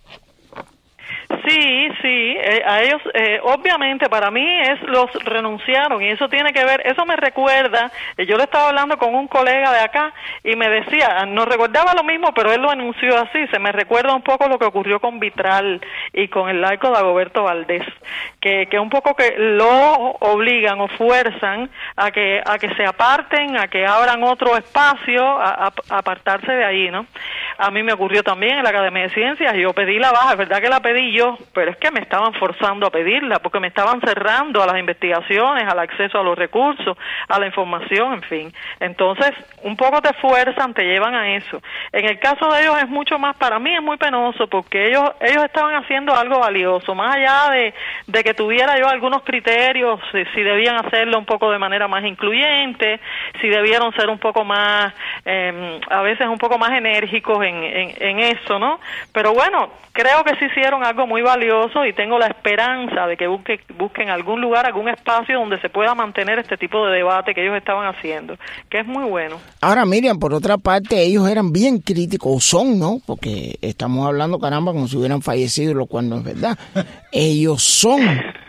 Sí, sí, eh, a ellos, eh, obviamente para mí es los renunciaron, y eso tiene que ver, eso me recuerda, eh, yo le estaba hablando con un colega de acá y me decía, nos recordaba lo mismo, pero él lo anunció así, se me recuerda un poco lo que ocurrió con Vitral y con el laico Dagoberto Valdés, que, que un poco que lo obligan o fuerzan a que, a que se aparten, a que abran otro espacio, a, a, a apartarse de ahí, ¿no? A mí me ocurrió también en la Academia de Ciencias, yo pedí la baja, es verdad que la pedí yo, pero es que me estaban forzando a pedirla, porque me estaban cerrando a las investigaciones, al acceso a los recursos, a la información, en fin. Entonces, un poco te fuerzan, te llevan a eso. En el caso de ellos es mucho más, para mí es muy penoso, porque ellos ellos estaban haciendo algo valioso, más allá de, de que tuviera yo algunos criterios, si, si debían hacerlo un poco de manera más incluyente, si debieron ser un poco más, eh, a veces un poco más enérgicos en En, en, en eso, ¿no? Pero bueno, creo que sí hicieron algo muy valioso, y tengo la esperanza de que busque, busquen algún lugar, algún espacio donde se pueda mantener este tipo de debate que ellos estaban haciendo, que es muy bueno. Ahora, Miriam, por otra parte, ellos eran bien críticos, o son, ¿no? Porque estamos hablando, caramba, como si hubieran fallecido, lo cual no es verdad. Ellos son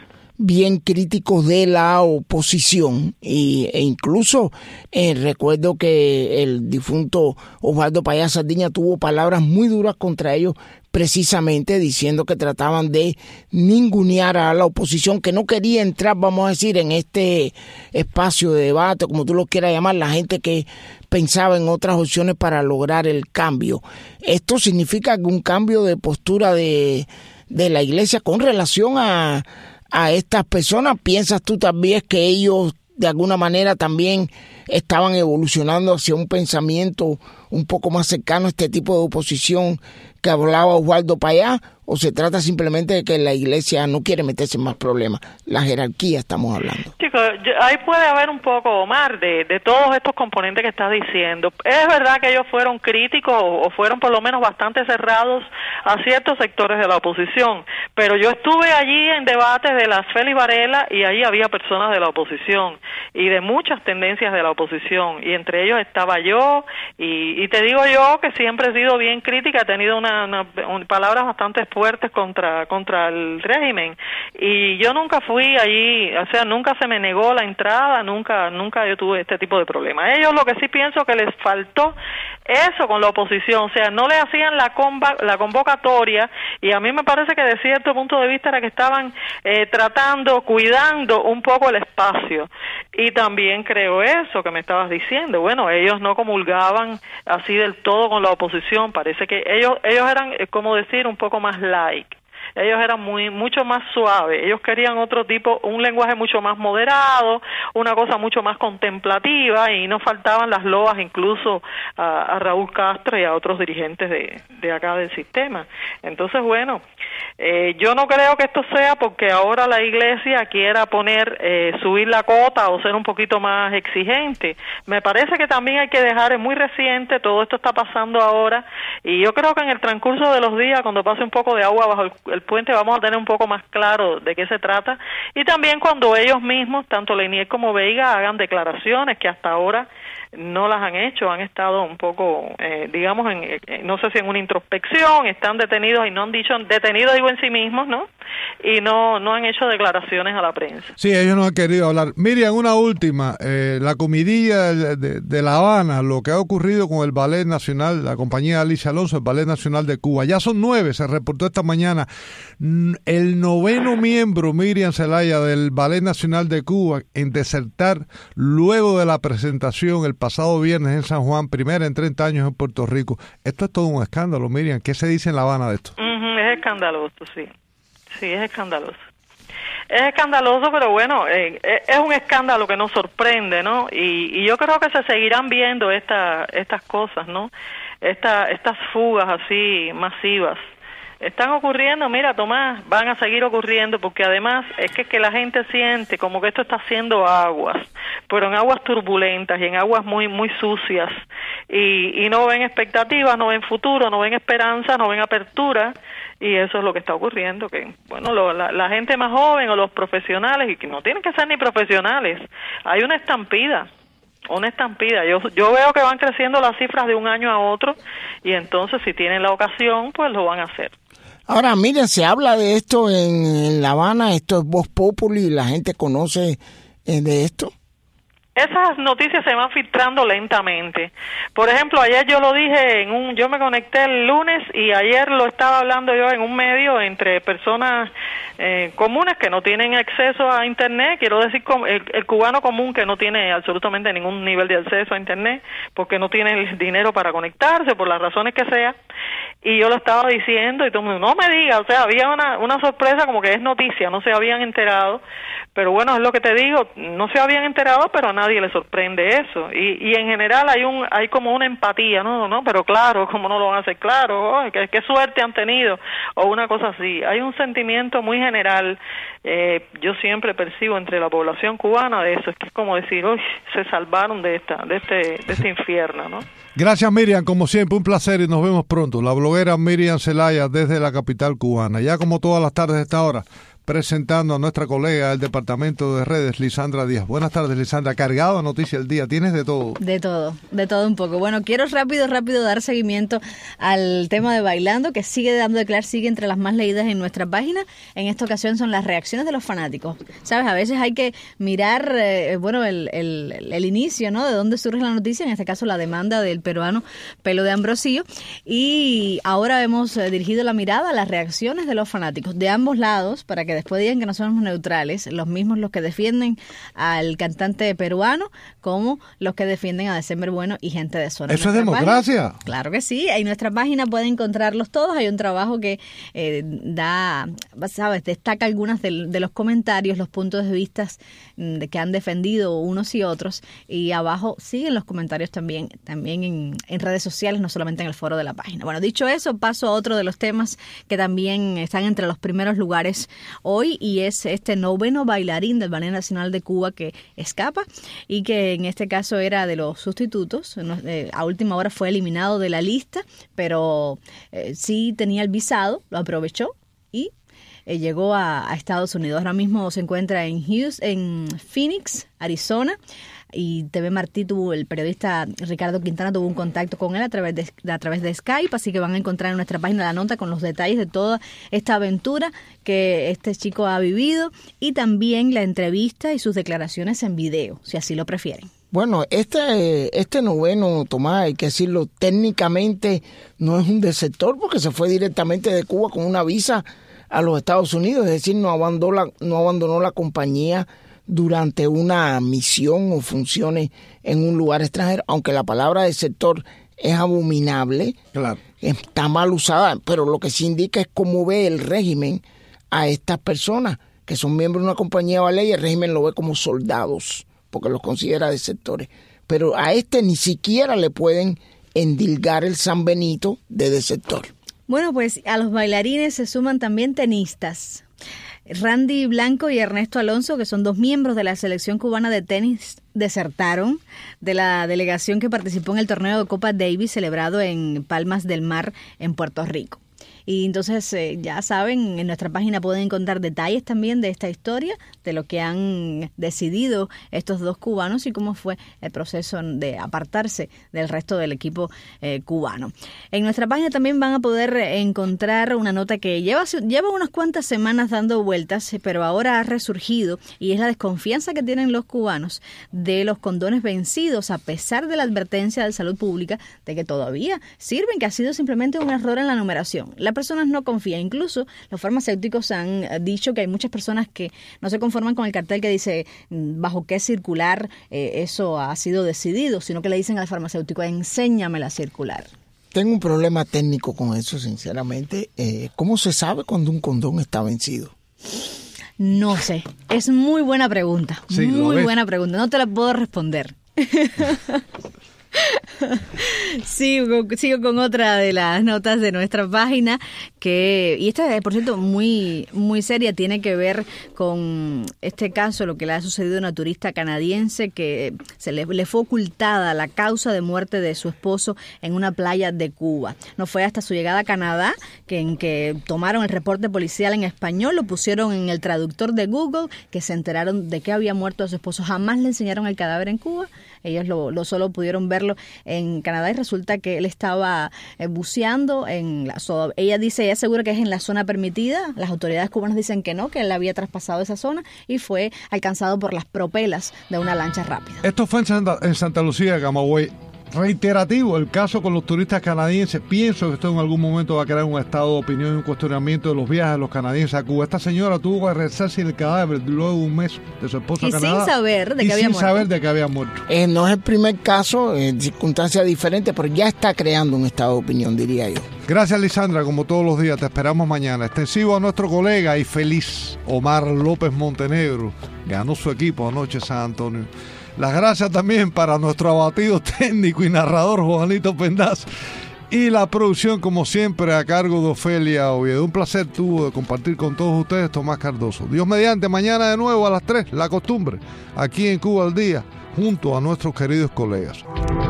bien críticos de la oposición y, e incluso eh, recuerdo que el difunto Osvaldo Payá Sardiña tuvo palabras muy duras contra ellos, precisamente diciendo que trataban de ningunear a la oposición, que no quería entrar, vamos a decir, en este espacio de debate, como tú lo quieras llamar, la gente que pensaba en otras opciones para lograr el cambio. ¿Esto significa algún cambio de postura de, de la iglesia con relación a, a estas personas? ¿Piensas tú también que ellos de alguna manera también estaban evolucionando hacia un pensamiento un poco más cercano a este tipo de oposición que hablaba Osvaldo Payá, o se trata simplemente de que la iglesia no quiere meterse en más problemas? La jerarquía estamos hablando. Chicos, ahí puede haber un poco, Omar, de, de todos estos componentes que estás diciendo. Es verdad que ellos fueron críticos o fueron por lo menos bastante cerrados a ciertos sectores de la oposición, pero yo estuve allí en debates de las Félix Varela y ahí había personas de la oposición y de muchas tendencias de la oposición, y entre ellos estaba yo, y, y te digo yo que siempre he sido bien crítica, he tenido una, una, una palabras bastante fuertes contra contra el régimen, y yo nunca fui allí, o sea, nunca se me negó la entrada, nunca nunca yo tuve este tipo de problemas. Ellos lo que sí pienso que les faltó eso con la oposición, o sea, no le hacían la conva, la convocatoria, y a mí me parece que de cierto punto de vista era que estaban eh, tratando, cuidando un poco el espacio, y también creo eso que me estabas diciendo, bueno, ellos no comulgaban así del todo con la oposición, parece que ellos ellos eran, eh, como decir, un poco más light. Ellos eran muy mucho más suaves, ellos querían otro tipo, un lenguaje mucho más moderado, una cosa mucho más contemplativa, y no faltaban las loas incluso a, a Raúl Castro y a otros dirigentes de, de acá del sistema. Entonces, bueno, eh, yo no creo que esto sea porque ahora la iglesia quiera poner, eh, subir la cota o ser un poquito más exigente. Me parece que también hay que dejar, es muy reciente, todo esto está pasando ahora, y yo creo que en el transcurso de los días, cuando pase un poco de agua bajo el, el puente, vamos a tener un poco más claro de qué se trata, y también cuando ellos mismos, tanto Leinier como Veiga, hagan declaraciones que hasta ahora no las han hecho, han estado un poco, eh, digamos, en, eh, no sé si en una introspección, están detenidos y no han dicho, detenidos digo en sí mismos, ¿no? Y no no han hecho declaraciones a la prensa. Sí, ellos no han querido hablar. Miriam, una última, eh, la comidilla de, de, de La Habana, lo que ha ocurrido con el Ballet Nacional, la compañía de Alicia Alonso, el Ballet Nacional de Cuba, ya son nueve, se reportó esta mañana, el noveno miembro, Miriam Zelaya, del Ballet Nacional de Cuba, en desertar luego de la presentación el pasado viernes en San Juan, primera en treinta años en Puerto Rico. Esto es todo un escándalo, Miriam. ¿Qué se dice en La Habana de esto? Uh-huh, es escandaloso, sí. Sí, es escandaloso. Es escandaloso, pero bueno, eh, es un escándalo que nos sorprende, ¿no? Y, y yo creo que se seguirán viendo esta, estas cosas, ¿no? Esta, estas fugas así masivas. Están ocurriendo, mira, Tomás, van a seguir ocurriendo, porque además es que, que la gente siente como que esto está haciendo aguas, pero en aguas turbulentas y en aguas muy muy sucias, y, y no ven expectativas, no ven futuro, no ven esperanza, no ven apertura, y eso es lo que está ocurriendo, que bueno, lo, la, la gente más joven o los profesionales, y que no tienen que ser ni profesionales, hay una estampida, una estampida. Yo yo veo que van creciendo las cifras de un año a otro, y entonces si tienen la ocasión, pues lo van a hacer. Ahora, miren, se habla de esto en, en La Habana, esto es Voz Populi, la gente conoce eh, de esto. Esas noticias se van filtrando lentamente. Por ejemplo, ayer yo lo dije en un, yo me conecté el lunes y ayer lo estaba hablando yo en un medio entre personas eh, comunes que no tienen acceso a internet, quiero decir el, el cubano común que no tiene absolutamente ningún nivel de acceso a internet porque no tiene el dinero para conectarse por las razones que sea, y yo lo estaba diciendo y todo el mundo, no me diga, o sea, había una, una sorpresa como que es noticia, no se habían enterado, pero bueno, es lo que te digo, no se habían enterado, pero a nadie le sorprende eso, y, y en general hay un hay como una empatía, no, no, pero claro, ¿cómo no lo van a hacer? Claro, oh, qué, qué suerte han tenido, o una cosa así. Hay un sentimiento muy general, eh, yo siempre percibo entre la población cubana de eso, es que es como decir, uy, se salvaron de esta de este de este infierno, ¿no? Gracias, Miriam, como siempre, un placer y nos vemos pronto. La bloguera Miriam Zelaya desde la capital cubana, ya como todas las tardes a esta hora, presentando a nuestra colega del Departamento de Redes, Lisandra Díaz. Buenas tardes, Lisandra. Cargado de Noticias del Día. Tienes de todo. De todo, de todo un poco. Bueno, quiero rápido, rápido dar seguimiento al tema de Bailando, que sigue dando de claro, sigue entre las más leídas en nuestra página. En esta ocasión son las reacciones de los fanáticos. Sabes, a veces hay que mirar, eh, bueno, el, el, el inicio, ¿no? De dónde surge la noticia, en este caso la demanda del peruano Pelo de Ambrosio. Y ahora hemos eh, dirigido la mirada a las reacciones de los fanáticos de ambos lados, para que después digan que no somos neutrales, los mismos los que defienden al cantante peruano como los que defienden a December Bueno y gente de zona. ¿Eso es democracia? Página, claro que sí, en nuestra página pueden encontrarlos todos. Hay un trabajo que eh, da, sabes, destaca algunas de, de los comentarios, los puntos de vista de que han defendido unos y otros, y abajo siguen los comentarios también, también en, en redes sociales, no solamente en el foro de la página. Bueno, dicho eso, paso a otro de los temas que también están entre los primeros lugares hoy, y es este noveno bailarín del Ballet Nacional de Cuba que escapa, y que en este caso era de los sustitutos. A última hora fue eliminado de la lista, pero eh, sí tenía el visado, lo aprovechó y eh, llegó a, a Estados Unidos. Ahora mismo se encuentra en Houston, en Phoenix, Arizona. Y T V Martí tuvo, el periodista Ricardo Quintana tuvo un contacto con él a través de, a través de Skype, así que van a encontrar en nuestra página la nota con los detalles de toda esta aventura que este chico ha vivido, y también la entrevista y sus declaraciones en video, si así lo prefieren. Bueno, este, este noveno, Tomás, hay que decirlo, técnicamente no es un desertor, porque se fue directamente de Cuba con una visa a los Estados Unidos, es decir, no abandonó la, no abandonó la compañía durante una misión o funciones en un lugar extranjero, aunque la palabra desertor es abominable, claro, está mal usada, pero lo que sí indica es cómo ve el régimen a estas personas que son miembros de una compañía de ballet, y el régimen lo ve como soldados, porque los considera desertores. Pero a este ni siquiera le pueden endilgar el San Benito de desertor. Bueno, pues a los bailarines se suman también tenistas. Randy Blanco y Ernesto Alonso, que son dos miembros de la selección cubana de tenis, desertaron de la delegación que participó en el torneo de Copa Davis celebrado en Palmas del Mar, en Puerto Rico. Y entonces, eh, ya saben, en nuestra página pueden encontrar detalles también de esta historia, de lo que han decidido estos dos cubanos y cómo fue el proceso de apartarse del resto del equipo eh, cubano. En nuestra página también van a poder encontrar una nota que lleva, lleva unas cuantas semanas dando vueltas, pero ahora ha resurgido, y es la desconfianza que tienen los cubanos de los condones vencidos, a pesar de la advertencia de Salud Pública de que todavía sirven, que ha sido simplemente un error en la numeración. La personas no confían. Incluso los farmacéuticos han dicho que hay muchas personas que no se conforman con el cartel que dice bajo qué circular eh, eso ha sido decidido, sino que le dicen al farmacéutico, enséñame la circular. Tengo un problema técnico con eso, sinceramente. Eh, ¿Cómo se sabe cuando un condón está vencido? No sé. Es muy buena pregunta. Sí, muy buena pregunta. No te la puedo responder. Sigo, sigo con otra de las notas de nuestra página, que, y esta, por cierto, muy, muy seria, tiene que ver con este caso, lo que le ha sucedido a una turista canadiense que se le, le fue ocultada la causa de muerte de su esposo en una playa de Cuba. No fue hasta su llegada a Canadá que, en que tomaron el reporte policial en español, lo pusieron en el traductor de Google, que se enteraron de que había muerto a su esposo. Jamás le enseñaron el cadáver en Cuba. Ellos lo, lo solo pudieron verlo en Canadá, y resulta que él estaba eh, buceando en la zona. Ella dice, ella asegura que es en la zona permitida. Las autoridades cubanas dicen que no, que él había traspasado esa zona y fue alcanzado por las propelas de una lancha rápida. Esto fue en Santa, en Santa Lucía, Camagüey. Reiterativo el caso con los turistas canadienses. Pienso que esto en algún momento va a crear un estado de opinión y un cuestionamiento de los viajes de los canadienses a Cuba. Esta señora tuvo que regresar sin el cadáver luego de un mes de su esposo a Canadá. Y sin saber de que había sin muerto. saber de que había muerto. Eh, no es el primer caso, en circunstancias diferentes, pero ya está creando un estado de opinión, diría yo. Gracias, Lisandra, como todos los días. Te esperamos mañana. Extensivo a nuestro colega y feliz Omar López Montenegro. Ganó su equipo anoche San Antonio. Las gracias también para nuestro abatido técnico y narrador Juanito Pendaz, y la producción, como siempre, a cargo de Ofelia Oviedo. Un placer tuvo de compartir con todos ustedes, Tomás Cardoso. Dios mediante, mañana de nuevo a las tres, la costumbre, aquí en Cuba al Día, junto a nuestros queridos colegas.